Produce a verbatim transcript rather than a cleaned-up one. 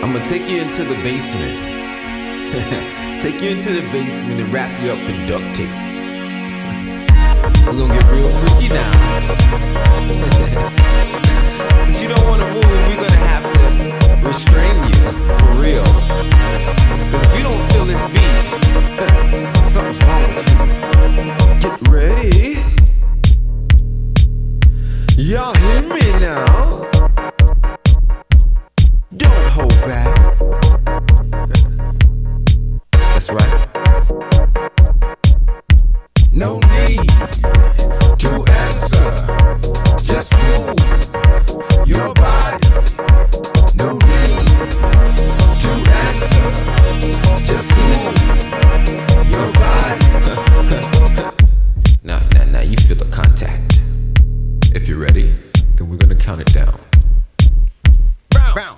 I'ma take you into the basement. Take you into the basement and wrap you up in duct tape. We're gonna get real freaky now. Since you don't wanna move, we're gonna have to restrain you, for real. Cause if you don't feel this beat, something's wrong with you. Get ready. Y'all hear me now? Don't hold back. That's right. No need to answer. Just move your body. No need to answer. Just move your body. Now, now, now you feel the contact. If you're ready, then we're gonna count it down. Bounce.